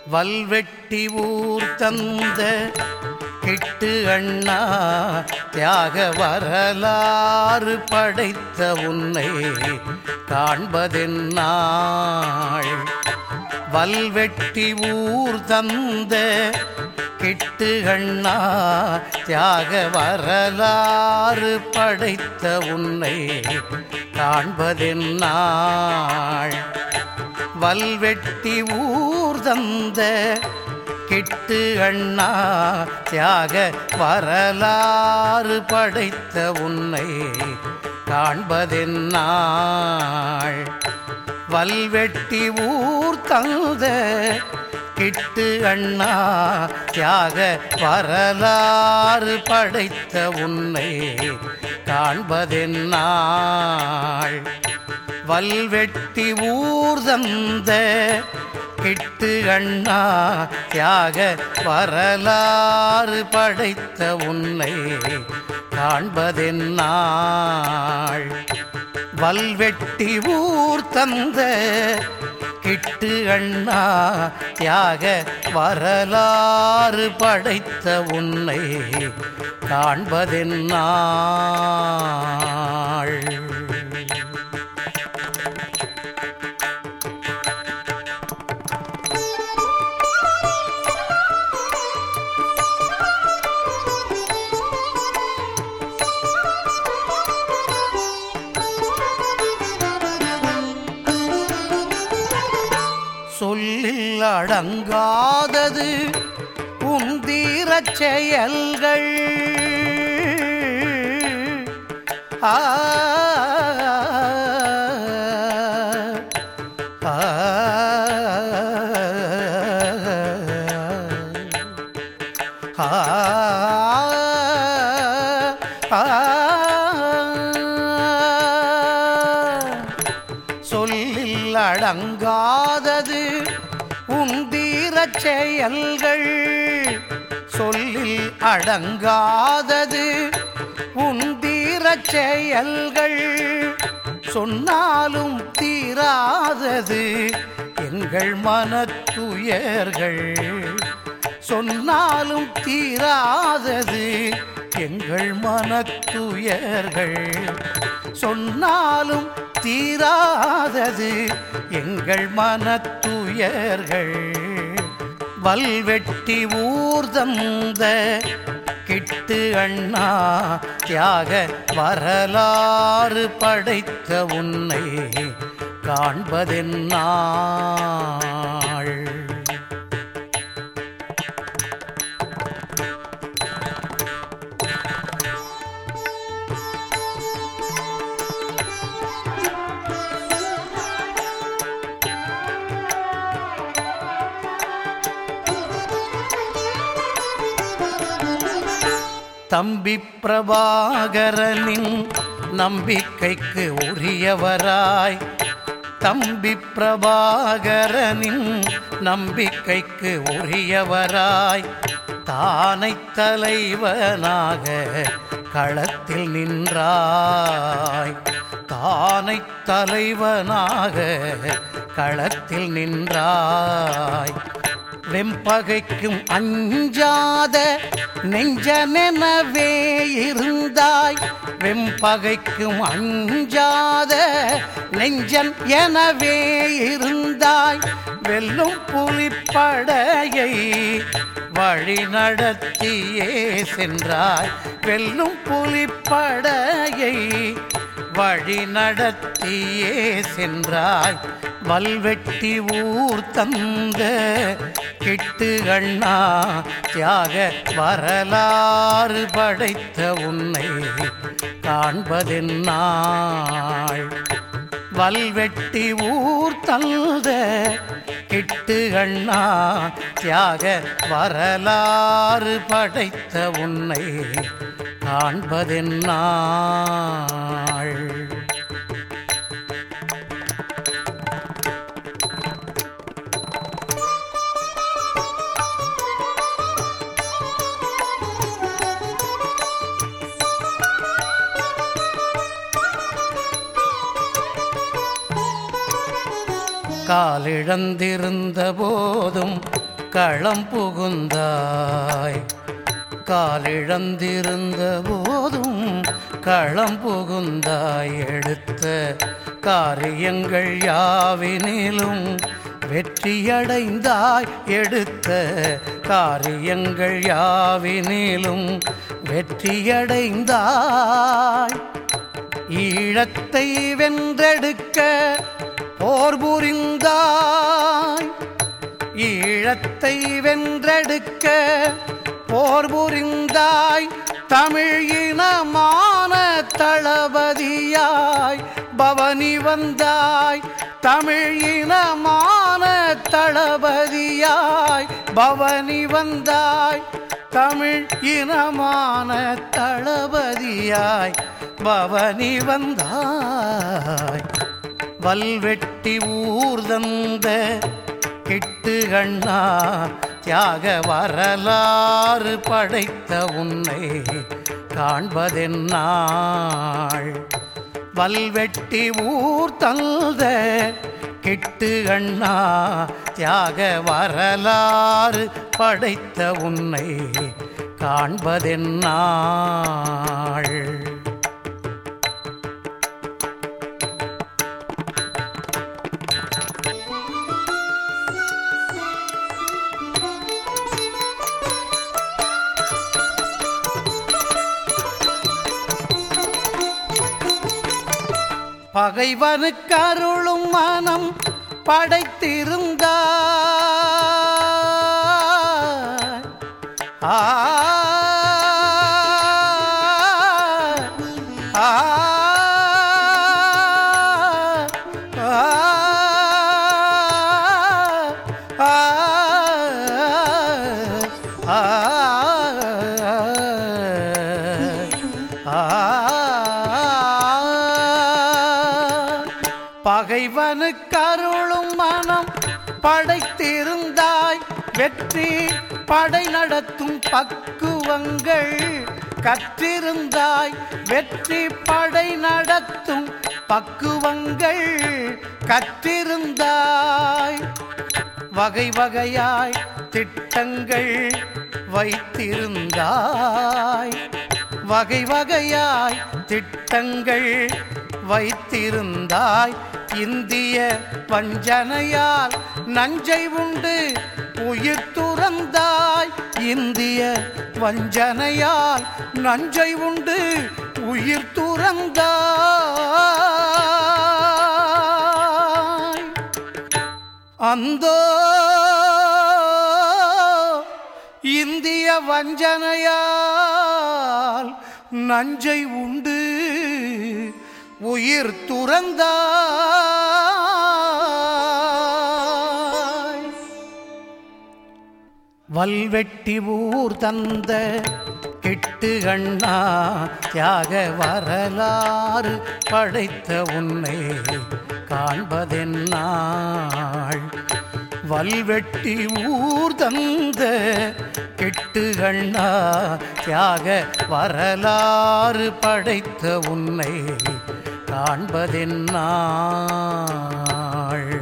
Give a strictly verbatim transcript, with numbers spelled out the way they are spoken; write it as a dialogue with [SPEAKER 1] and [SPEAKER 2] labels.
[SPEAKER 1] வல்வெட்டி ஊர் தந்த கிட்டு அண்ணா தியாக வரலாறு படைத்த உன்னை காண்பதென்னாள். வல்வெட்டி ஊர் தந்த கிட்டு அண்ணா தியாக வரலாறு படைத்த உன்னை காண்பதென்னாள். வல்வெட்டி ஊர் தந்த கிட்டு அண்ணா தியாக வரலாறு படைத்த உன்னை காண்பதென்னாள். வல்வெட்டி ஊர் தந்த கிட்டு அண்ணா தியாக வரலாறு படைத்த உன்னை காண்பதென்னாள். வல்வெட்டி ஊர் தந்த கிட்டு அண்ணா தியாக வரலாறு படைத்த உன்னை காண்பதென்னாள். வல்வெட்டி ஊர் தந்த கிட்டு அண்ணா தியாக வரலாறு படைத்த உன்னை காண்பதென்னாள். சொல்லில் அடங்காதது உன் தீரச் செயல்கள். ஆ சொல்லில் அடங்காதது உன் தீரச் செயல்கள். சொல்லில் அடங்காதது உன் தீரச் செயல்கள். சொன்னாலும் தீராதது எங்கள் மனத்துயர்கள். சொன்னாலும் தீராதது எங்கள் மனத்துயர்கள். சொன்னாலும் தீராதது எங்கள் மனத்துயர்கள். வல்வெட்டி ஊர் தந்த கிட்டு அண்ணா தியாக வரலாறு படைத்த உன்னை காண்பதென்னாள். தம்பி பிரபாகரனின் நம்பிக்கைக்கு உரியவராய். தம்பி பிரபாகரனின் நம்பிக்கைக்கு உரியவராய். தானை தலைவனாக களத்தில் நின்றாய். தானை தலைவனாக களத்தில் நின்றாய். வெம்பகைக்கும் அஞ்சாத நெஞ்சனெனவே இருந்தாய். வெம்பகைக்கும் அஞ்சாத நெஞ்சன் எனவே இருந்தாய். வெல்லும் புலிப்படையை வழி நடத்தியே சென்றாய். வெல்லும் புலிப்படையை வழி நடத்தியே சென்றாய். வல்வெட்டி ஊர் தந்த கிட்டு அண்ணா தியாக வரலாறு படைத்த உன்னை காண்பதென்னாள். வல்வெட்டி ஊர் தந்த கிட்டு அண்ணா தியாக வரலாறு படைத்த உன்னை காண்பதென்னாள். காலிழந்திருந்த போதும் களம் புகுந்தாய். காலிழந்திருந்த போதும் களம் புகுந்தாய். எடுத்த காரியங்கள் யாவினிலும் வெற்றியடைந்தாய். எடுத்த காரியங்கள் யாவினிலும் வெற்றியடைந்தாய். ஈழத்தை வென்றெடுக்க போர் புரிந்தாய். ஈழத்தை வென்றெடுக்க போர் புரிந்தாய். தமிழ் இனமான தளபதியாய் பவனி வந்தாய். தமிழ் இனமான தளபதியாய் பவனி வந்தாய். தமிழ் இனமான தளபதியாய் பவனி வந்தாய். வல்வெட்டி ஊர்தந்த கிட்டு கண்ணா தியாக வரலாறு படைத்த உன்னை காண்பதென்னாள். வல்வெட்டி ஊர் தந்த கிட்டு கண்ணா தியாக வரலாறு படைத்த உன்னை காண்பதென்னாள். பகைவனுக்கு அருளும் மனம் படைத்திருந்தாய். ஆ ஆ பகைவனுக்கு அருளும் மனம் படைத்திருந்தாய். வெற்றி படை நடத்தும் பக்குவங்கள் கற்றிருந்தாய். வெற்றி படை நடத்தும் பக்குவங்கள் கற்றிருந்தாய். வகை வகையாய் திட்டங்கள் வைத்திருந்தாய். வகை வகையாய் திட்டங்கள் வைத்திருந்தாய். இந்திய வஞ்சனையால் நஞ்சை உண்டு உயிர் துறந்தாய். இந்திய வஞ்சனையால் நஞ்சை உண்டு உயிர் துறந்தாய். அந்தோ இந்திய வஞ்சனையால் நஞ்சை உண்டு உயிர் துறந்தாய். வல்வெட்டி ஊர் தந்த கிட்டு கண்ணா தியாக வரலாறு படைத்த உன்னை காண்பதென்னாள். வல்வெட்டி ஊர் தந்த கிட்டு கண்ணா தியாக வரலாறு படைத்த உன்னை காண்பதென்னாள்.